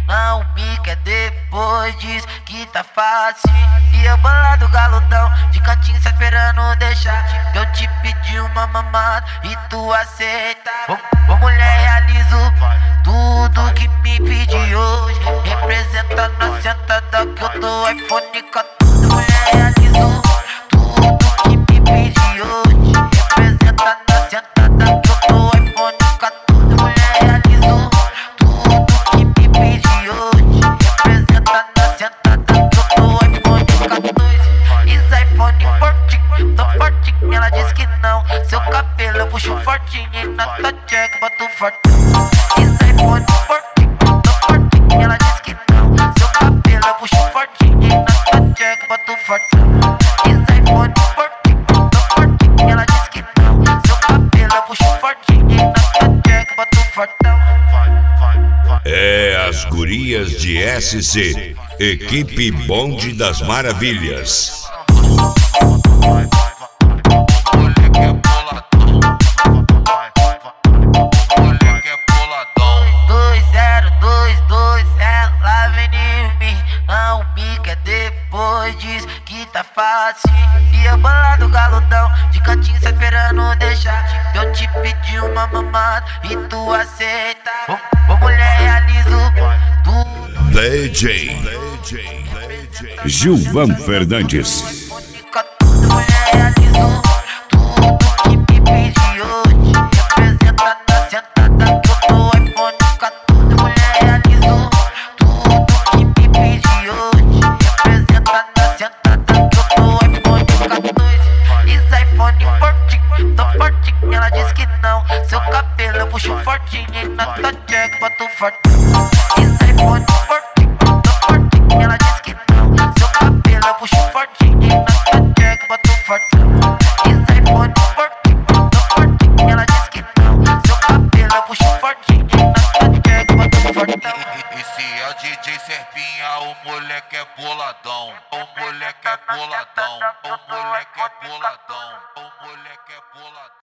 Não me quer depois diz que tá fácil. E eu bolado galudão, de cantinho só esperando deixar. Eu te pedi uma mamada e tu aceita. Ô mulher, realizo tudo que me pedi hoje. Representa na sentada que eu dou iPhone 14. Mulher, realizo tudo que me pedi hoje. Representa na sentada que eu dou iPhone 14. Mulher, realizo tudo que me pedi hoje. Representa na sentada que eu dou iPhone 14. Isso iPhone fortinho, tô fortinho. Ela diz que não. Seu cabelo eu puxo fortinho e na tua check boto fortão. Isso iPhone fortinho, tô fortinho. Ela diz que não. Seu cabelo eu puxo fortinho e na tua check boto fortão. Isso iPhone fortinho, tô fortinho. Ela diz que não. Seu cabelo eu puxo fortinho e na tua check boto fortão. É as gurias de SC, equipe Bonde das Maravilhas. Depois diz que tá fácil. E eu bolado galudão, de cantinho só esperando deixar. Eu te pedi uma mamada e tu aceita. Ô mulher, realizo tudo. DJ Gilvan Fernandes. Mulher, realizo tudo que me pedi hoje. Representa na sentada que eu dou iPhone 14. Mulher, realizo tudo que me pedi hoje. Representa na sentada que eu dou iPhone 14. Isso iPhone fortinho, tô fortinho. Ela diz que não. Seu cabelo eu puxo fortinho e na tua check boto fortão. Isso iPhone fortinho, tô fortinho. Ela diz que não. Seu cabelo eu puxo fortinho e na tua check boto fortão. Isso iPhone fortinho, tô fortinho. Ela diz que não. Seu cabelo eu puxo fortinho e na tua check boto fortão. Esse é o DJ Serpinha, o moleque é boladão. O moleque é boladão. O moleque é boladão. O moleque é boladão.